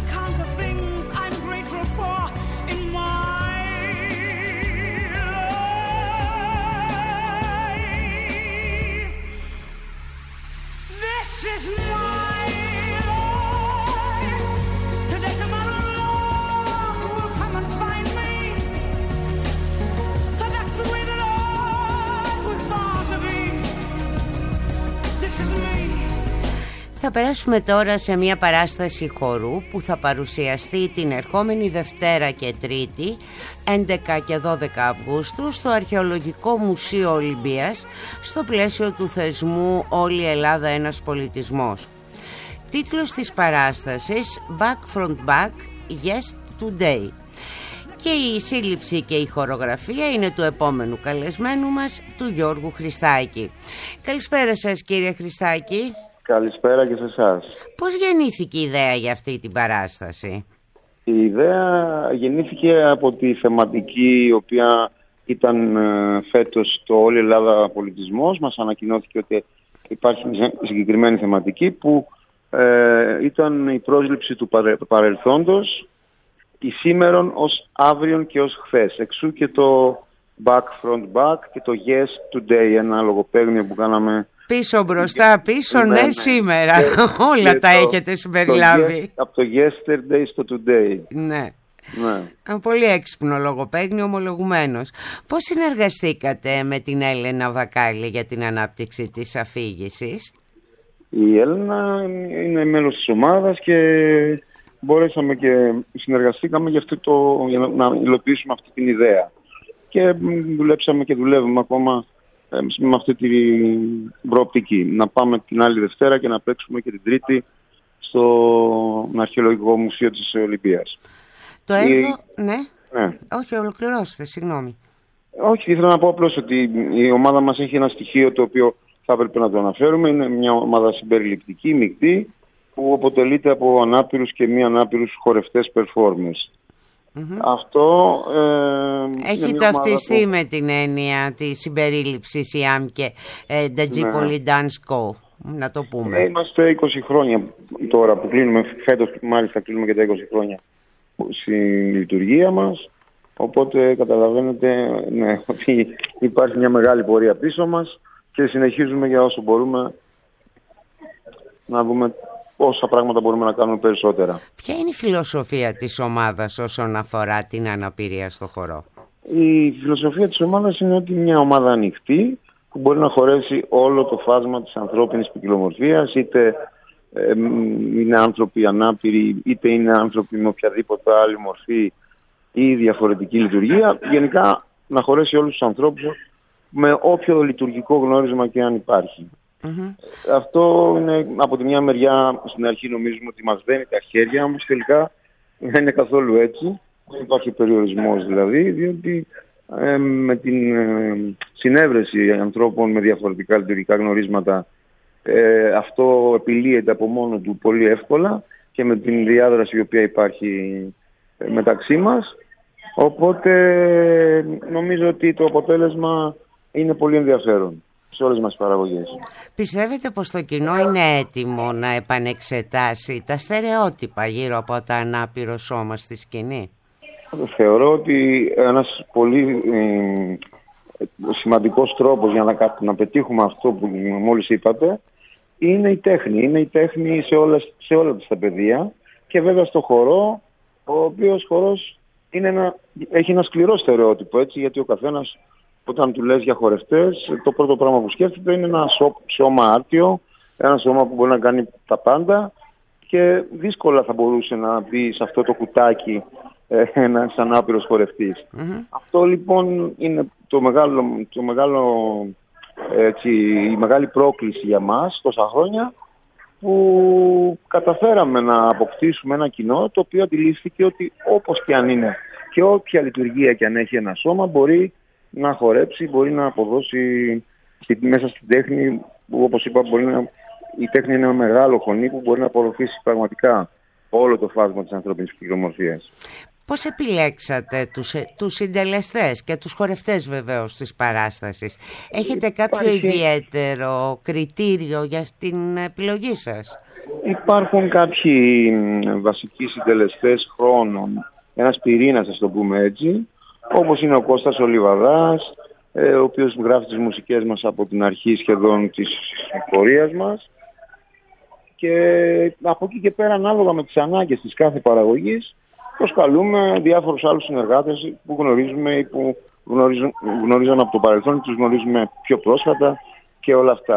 B: θα περάσουμε τώρα σε μια παράσταση χορού που θα παρουσιαστεί την ερχόμενη Δευτέρα και Τρίτη έντεκα και δώδεκα Αυγούστου στο Αρχαιολογικό Μουσείο Ολυμπίας στο πλαίσιο του θεσμού «Όλη η Ελλάδα ένας πολιτισμός». Τίτλος της παράστασης «Back Front Back, Yes Today». Και η σύλληψη και η χορογραφία είναι του επόμενου καλεσμένου μας, του Γιώργου Χριστάκη. Καλησπέρα σας, κύριε Χριστάκη.
G: Καλησπέρα και σε εσάς.
B: Πώς γεννήθηκε η ιδέα για αυτή την παράσταση?
G: Η ιδέα γεννήθηκε από τη θεματική η οποία ήταν φέτος το «Όλη η Ελλάδα πολιτισμός». Μας ανακοινώθηκε ότι υπάρχει μια συγκεκριμένη θεματική που ε, ήταν η πρόσληψη του παρε, παρελθόντος, η σήμερον ως αύριον και ως χθες. Εξού και το back front back και το yes today, ένα λογοπαίγνιο που κάναμε.
B: Πίσω μπροστά πίσω, ναι, ναι, ναι. Σήμερα. Και, όλα και τα το, έχετε συμπεριλάβει.
G: Το, από το yesterday στο today.
B: Ναι. Ναι. Πολύ έξυπνο λογοπαίγνιο, ομολογουμένος. Πώς συνεργαστήκατε με την Έλενα Βακάλη για την ανάπτυξη της αφήγησης?
G: Η Έλενα είναι μέλος της ομάδας και μπορέσαμε και συνεργαστήκαμε για, αυτό το, για να υλοποιήσουμε αυτή την ιδέα. Και δουλέψαμε και δουλεύουμε ακόμα ε, με αυτή την προοπτική. Να πάμε την άλλη Δευτέρα και να παίξουμε και την Τρίτη στο Αρχαιολογικό Μουσείο της Ολυμπίας.
B: Το έργο, η... ναι.
G: ναι.
B: Όχι, ολοκληρώστε, συγγνώμη.
G: Όχι, ήθελα να πω απλώς ότι η ομάδα μας έχει ένα στοιχείο το οποίο θα έπρεπε να το αναφέρουμε. Είναι μια ομάδα συμπεριληπτική, μεικτή, που αποτελείται από ανάπηρους και μη ανάπηρους χορευτές performers. Mm-hmm. Αυτό
B: ε, έχει ταυτιστεί που... με την έννοια της συμπερίληψης η ΆΜ και ε, Ντατζίπολη ναι. Dance Co. Να το πούμε.
G: Ε, είμαστε είκοσι χρόνια τώρα που κλείνουμε, φέτος μάλιστα κλείνουμε και τα είκοσι χρόνια στη λειτουργία μας. Οπότε καταλαβαίνετε ναι, ότι υπάρχει μια μεγάλη πορεία πίσω μας και συνεχίζουμε για όσο μπορούμε να δούμε πόσα πράγματα μπορούμε να κάνουμε περισσότερα.
B: Ποια είναι η φιλοσοφία της ομάδας όσον αφορά την αναπηρία στο χορό?
G: Η φιλοσοφία της ομάδας είναι ότι μια ομάδα ανοιχτή που μπορεί να χωρέσει όλο το φάσμα της ανθρώπινης ποικιλομορφίας, είτε ε, είναι άνθρωποι ανάπηροι, είτε είναι άνθρωποι με οποιαδήποτε άλλη μορφή ή διαφορετική λειτουργία. Γενικά να χωρέσει όλους τους ανθρώπους με όποιο λειτουργικό γνώρισμα και αν υπάρχει. Mm-hmm. Αυτό είναι από τη μια μεριά, στην αρχή νομίζουμε ότι μας δένει τα χέρια, όμως τελικά δεν είναι καθόλου έτσι. Δεν υπάρχει περιορισμός δηλαδή, διότι ε, με την ε, συνέβρεση ανθρώπων με διαφορετικά λειτουργικά γνωρίσματα ε, αυτό επιλύεται από μόνο του πολύ εύκολα και με την διάδραση η οποία υπάρχει ε, μεταξύ μας. Οπότε νομίζω ότι το αποτέλεσμα είναι πολύ ενδιαφέρον σε όλες μας τις παραγωγές.
B: Πιστεύετε πως το κοινό είναι έτοιμο να επανεξετάσει τα στερεότυπα γύρω από τα ανάπηρο σώμα στη σκηνή?
G: Θεωρώ ότι ένας πολύ ε, σημαντικός τρόπος για να, να πετύχουμε αυτό που μόλις είπατε είναι η τέχνη. Είναι η τέχνη σε, όλες, σε όλα τα παιδεία και βέβαια στο χορό, ο οποίος χορός είναι ένα, έχει ένα σκληρό στερεότυπο, έτσι, γιατί ο καθένας όταν του λες για χορευτές, το πρώτο πράγμα που σκέφτεται είναι ένα σώμα άρτιο, ένα σώμα που μπορεί να κάνει τα πάντα και δύσκολα θα μπορούσε να μπει σε αυτό το κουτάκι ε, ένας ανάπηρος χορευτής. Mm-hmm. Αυτό λοιπόν είναι το μεγάλο, το μεγάλο, έτσι, η μεγάλη πρόκληση για μας τόσα χρόνια, που καταφέραμε να αποκτήσουμε ένα κοινό το οποίο αντιλήφθηκε ότι όπως και αν είναι και όποια λειτουργία και αν έχει ένα σώμα μπορεί να χορέψει, μπορεί να αποδώσει στη, μέσα στην τέχνη που όπως είπα μπορεί να, η τέχνη είναι ένα μεγάλο χωνί που μπορεί να απορροφήσει πραγματικά όλο το φάσμα της ανθρώπινης ποικιλομορφίας.
B: Πώς επιλέξατε τους, τους συντελεστές και τους χορευτές βεβαίως της παράστασης? Έχετε κάποιο Υπάρχει... ιδιαίτερο κριτήριο για την επιλογή σας?
G: Υπάρχουν κάποιοι βασικοί συντελεστές χρόνων, ένας πυρήνας ας το πούμε έτσι, όπως είναι ο Κώστας ο Λιβαδάς, ε, ο οποίος γράφει τις μουσικές μας από την αρχή σχεδόν της πορείας μας, και από εκεί και πέρα ανάλογα με τις ανάγκες της κάθε παραγωγής προσκαλούμε διάφορους άλλους συνεργάτες που γνωρίζουμε ή που γνωρίζουν, γνωρίζουν από το παρελθόν, τους γνωρίζουμε πιο πρόσφατα και όλα αυτά.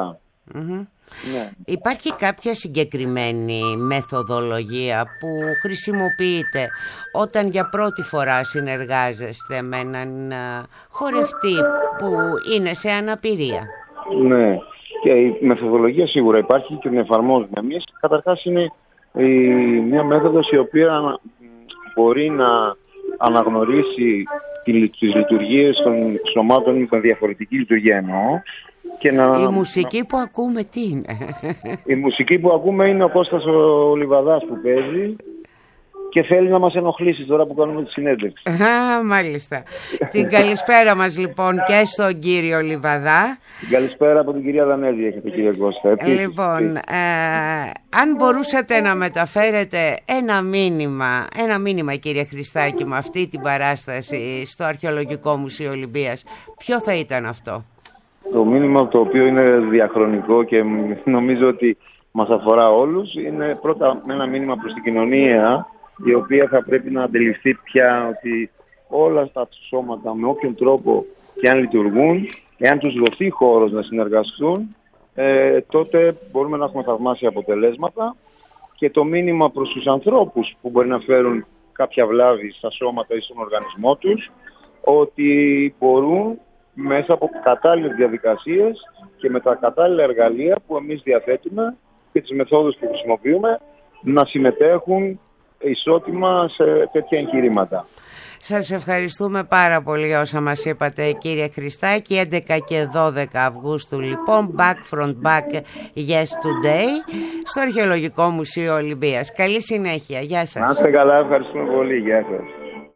B: Mm-hmm.
G: Ναι.
B: Υπάρχει κάποια συγκεκριμένη μεθοδολογία που χρησιμοποιείτε όταν για πρώτη φορά συνεργάζεστε με έναν χορευτή που είναι σε αναπηρία?
G: Ναι, και η μεθοδολογία σίγουρα υπάρχει και την εφαρμόζουμε εμείς. Καταρχάς είναι η, μια μέθοδος η οποία μπορεί να αναγνωρίσει τις λειτουργίες των σωμάτων με διαφορετική λειτουργία εννοώ. Και να...
B: Η μουσική που ακούμε τι είναι?
G: Η μουσική που ακούμε είναι ο Κώστας ο Λιβαδάς που παίζει και θέλει να μας ενοχλήσει τώρα που κάνουμε τη συνέντευξη.
B: Α, μάλιστα. Την καλησπέρα μας λοιπόν και στον κύριο Λιβαδά.
G: Την καλησπέρα από την κυρία Δανέζη έχετε, κύριε Κώστα. Επίσης,
B: λοιπόν, ε, αν μπορούσατε να μεταφέρετε ένα μήνυμα, ένα μήνυμα κύριε Χριστάκη με αυτή την παράσταση στο Αρχαιολογικό Μουσείο Ολυμπίας, ποιο θα ήταν αυτό?
G: Το μήνυμα το οποίο είναι διαχρονικό και νομίζω ότι μας αφορά όλους είναι πρώτα ένα μήνυμα προς την κοινωνία, η οποία θα πρέπει να αντιληφθεί πια ότι όλα τα σώματα με όποιον τρόπο και αν λειτουργούν, εάν τους δοθεί χώρος να συνεργαστούν, ε, τότε μπορούμε να έχουμε θαυμάσια αποτελέσματα. Και το μήνυμα προς τους ανθρώπους που μπορεί να φέρουν κάποια βλάβη στα σώματα ή στον οργανισμό τους, ότι μπορούν μέσα από κατάλληλες διαδικασίες και με τα κατάλληλα εργαλεία που εμείς διαθέτουμε και τις μεθόδους που χρησιμοποιούμε να συμμετέχουν ισότιμα σε τέτοια εγχειρήματα.
B: Σας ευχαριστούμε πάρα πολύ όσα μας είπατε κύριε Χριστάκη. έντεκα και δώδεκα Αυγούστου λοιπόν, Back from Back Yes Today στο Αρχαιολογικό Μουσείο Ολυμπίας. Καλή συνέχεια, γεια σας.
G: Να είστε καλά, ευχαριστούμε πολύ, γεια σας.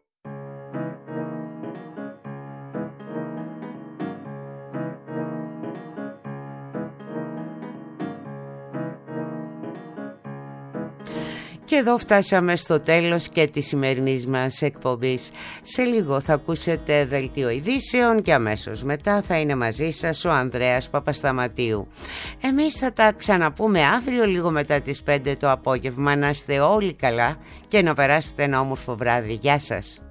B: Και εδώ φτάσαμε στο τέλος και της σημερινής μας εκπομπής. Σε λίγο θα ακούσετε δελτίο ειδήσεων και αμέσως μετά θα είναι μαζί σας ο Ανδρέας Παπασταματίου. Εμείς θα τα ξαναπούμε αύριο λίγο μετά τις πέντε το απόγευμα. Να είστε όλοι καλά και να περάσετε ένα όμορφο βράδυ. Γεια σας.